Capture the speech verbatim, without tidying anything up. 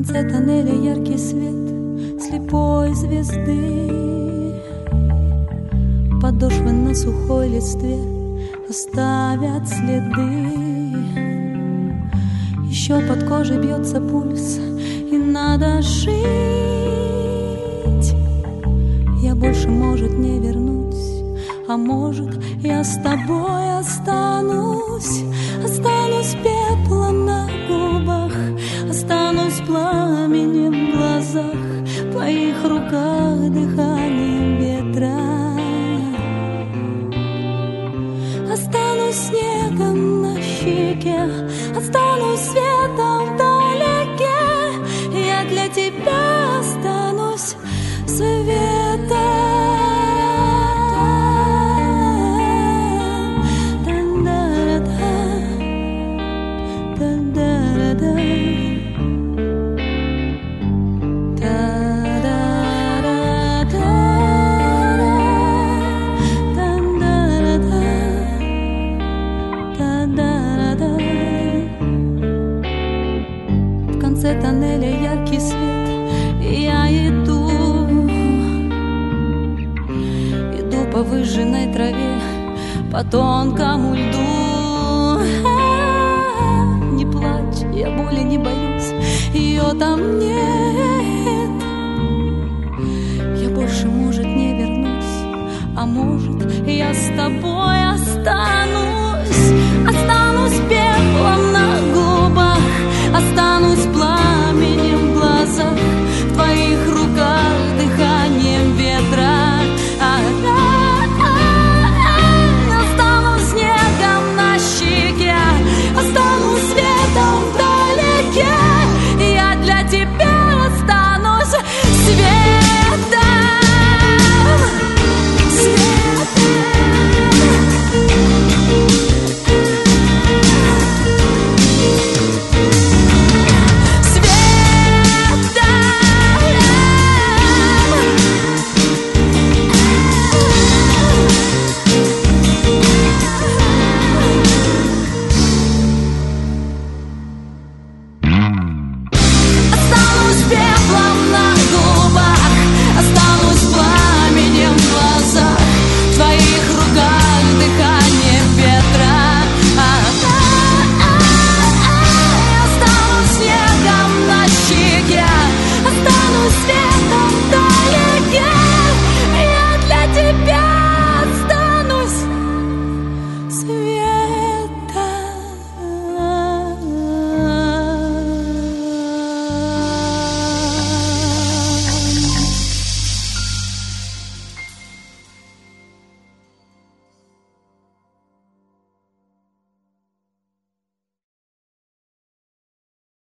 конце тоннеля яркий свет слепой звезды. Подошвы на сухой листве оставят следы. Еще под кожей бьется пульс, и надо жить. Я больше, может, не вернусь, а может, я с тобой останусь. Останусь пеплом на губах, останусь пламенем в глазах, в твоих руках дыханием ветра. Останусь снегом на щеке, останусь светом вдалеке. Я для тебя останусь светом. В конце тоннеля яркий свет, и я иду, иду по выжженной траве, по тонкому льду. Не плачь, я боли не боюсь, ее там нет. Я больше, может, не вернусь, а может, я с тобой останусь.